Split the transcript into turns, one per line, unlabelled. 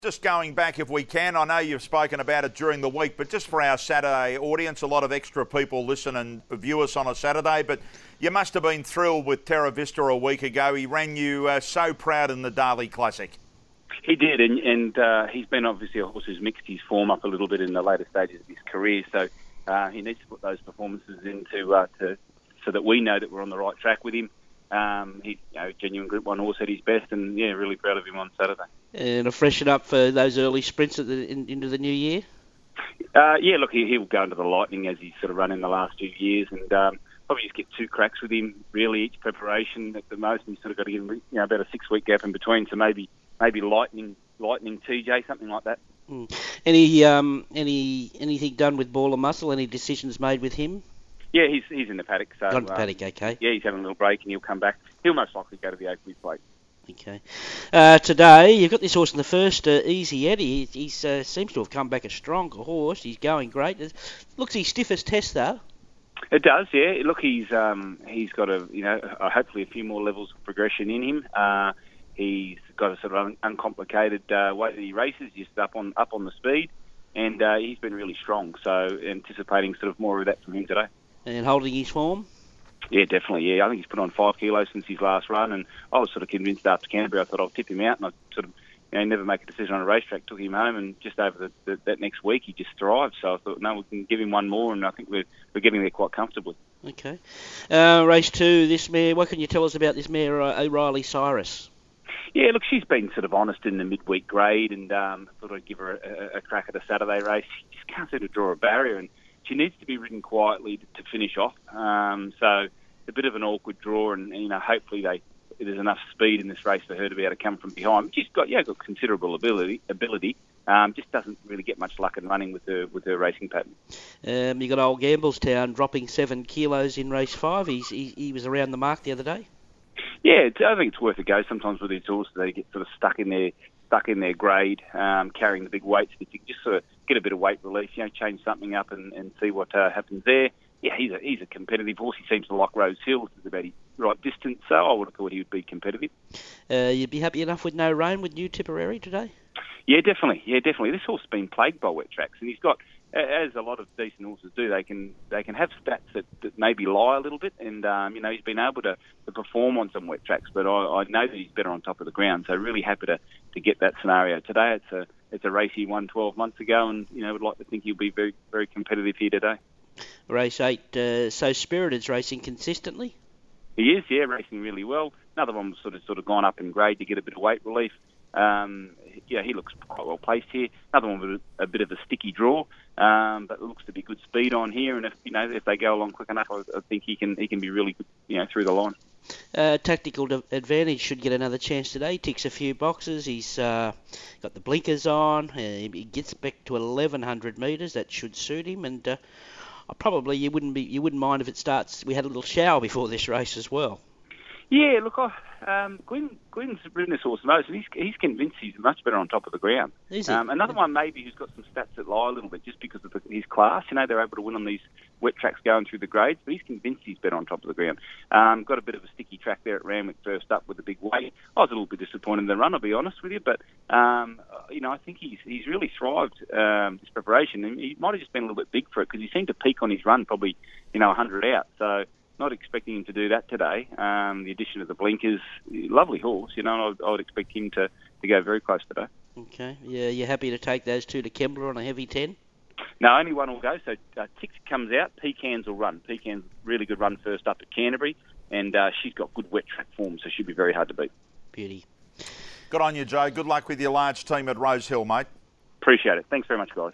Just going back, if we can, I know you've spoken about it during the week, but just for our Saturday audience, a lot of extra people listen and view us on a Saturday, but you must have been thrilled with Terra Vista a week ago. He ran you so proud in the Darley Classic.
He did, and he's been obviously a horse who's mixed his form up a little bit in the later stages of his career, so he needs to put those performances into so that we know that we're on the right track with him. He's genuine Group 1 horse at his best, and really proud of him on Saturday.
And a freshen up for those early sprints into the new year?
Look, he'll go into the Lightning as he's sort of run in the last 2 years, and probably just get 2 cracks with him, really, each preparation at the most, and you've sort of got to give him about a 6-week gap in between, so maybe Lightning TJ, something like that.
Anything done with Ball and Muscle? Any decisions made with him?
Yeah, he's in the paddock. So,
Gone to paddock, okay.
Yeah, he's having a little break and he'll come back. He'll most likely go to the Oakleigh Plate.
Okay. Today, you've got this horse in the first, Easy Eddie. He seems to have come back a stronger horse. He's going great. It looks his stiffest test, though.
It does, yeah. Look, he's got hopefully a few more levels of progression in him. He's got a sort of uncomplicated way that he races, just up on the speed, and he's been really strong. So anticipating sort of more of that from him today.
And holding his form?
Yeah, definitely, yeah. I think he's put on 5 kilos since his last run, and I was sort of convinced after Canterbury, I thought I'll tip him out, and I sort of never make a decision on a racetrack, took him home, and just over that next week he just thrived. So I thought, no, we can give him one more, and I think we're getting there quite comfortably.
Okay. Race 2, this mare, what can you tell us about this mare, O'Reilly Cyrus?
Yeah, look, she's been sort of honest in the midweek grade, and thought I'd give her a crack at a Saturday race. She just can't seem to draw a barrier, and she needs to be ridden quietly to finish off. So it's a bit of an awkward draw, and hopefully there's enough speed in this race for her to be able to come from behind. She's got considerable ability. Just doesn't really get much luck in running with her racing pattern.
You got old Gamblestown dropping 7 kilos in race 5. He was around the mark the other day.
Yeah, I think it's worth a go. Sometimes with these horses, they get sort of stuck in their grade, carrying the big weights. But you can just sort of get a bit of weight relief, change something up and see what happens there. Yeah, he's a competitive horse. He seems to like Rose Hill. It's about his right distance, so I would have thought he would be competitive.
You'd be happy enough with no rain with New Tipperary today?
Yeah, definitely. This horse has been plagued by wet tracks, and he's got, as a lot of decent horses do, they can have stats that maybe lie a little bit, and he's been able to perform on some wet tracks, but I know that he's better on top of the ground, so really happy to get that scenario today. It's a race he won 12 months ago, and would like to think he'll be very, very competitive here today.
Race 8, So Spirited's racing consistently?
He is, yeah, racing really well. Another one was sort of gone up in grade to get a bit of weight relief. He looks quite well placed here. Another one with a bit of a sticky draw, but it looks to be good speed on here. And if they go along quick enough, I think he can be really good, through the line.
Tactical Advantage should get another chance today. He ticks a few boxes. He's got the blinkers on. He gets back to 1100 metres. That should suit him. And probably you wouldn't mind if it starts. We had a little shower before this race as well.
Yeah, look, Glenn's ridden this horse most, and he's convinced he's much better on top of the ground.
Is he?
Another one maybe who's got some stats that lie a little bit just because of his class. They're able to win on these wet tracks going through the grades, but he's convinced he's better on top of the ground. Got a bit of a sticky track there at Randwick first up with the big weight. I was a little bit disappointed in the run, I'll be honest with you, but I think he's really thrived this preparation. And he might have just been a little bit big for it because he seemed to peak on his run probably 100 out. So not expecting him to do that today. The addition of the blinkers, lovely horse. I would expect him to go very close today.
Okay. Yeah, you're happy to take those 2 to Kembla on a heavy 10?
No, only one will go. So Tix comes out, Pecans will run. Pecans really good run first up at Canterbury, and she's got good wet track form, so she'll be very hard to beat.
Beauty.
Good on you, Joe. Good luck with your large team at Rose Hill, mate.
Appreciate it. Thanks very much, guys.